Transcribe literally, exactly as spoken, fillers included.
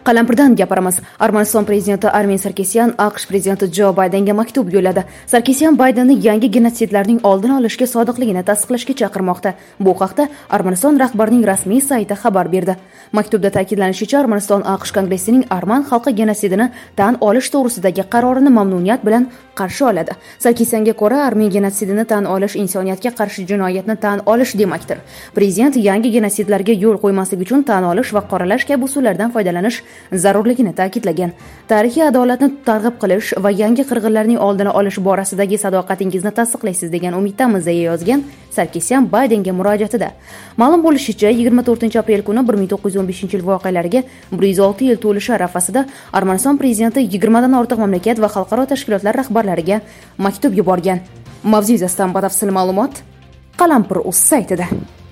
Qalampirdan gapiramiz. Armaniston prezidenti Armen Sarkisyan AQSh prezidenti Jo Baydenga maktub yo'lladi. Sarkisyan Baydenni yangi genotsidlarning oldini olishga sodiqligini tasdiqlashga chaqirmoqda. Bu haqda Armaniston rahbarining rasmiy sayti xabar berdi. Maktubda ta'kidlanishicha, Armaniston AQSh kongressining arman xalqi genotsidini tan olish to'g'risidagi qarorini mamnuniyat bilan qarshi oladi. Sarkisyanga ko'ra, armen genotsidini tan olish insoniyatga qarshi jinoyatni tan olish demakdir. Prezident yangi genotsidlarga yo'l qo'ymaslik uchun tan olish va qoralash kabi usullardan foydalanish zarurligini ta'kidlagan. Tarixiy adolatni targ'ib qilish va yangi qirg'inlarning oldini olish borasidagi sadoqatingizni tasdiqlaysiz degan umiddamiz, deya yozgan Sarkisyan Baydenga murojaatida. Ma'lum bo'lishicha, yigirma to'rtinchi aprel kuni bir ming to'qqiz yuz o'n beshinchi yil voqealariga bir yuz olti yil to'lishi arafasida Armaniston prezidenti yigirmadan ortiq mamlakat va xalqaro tashkilotlar rahbarlariga maktub yuborgan. Mavzu yuzasidan batafsil ma'lumot Qalampir.uz saytida.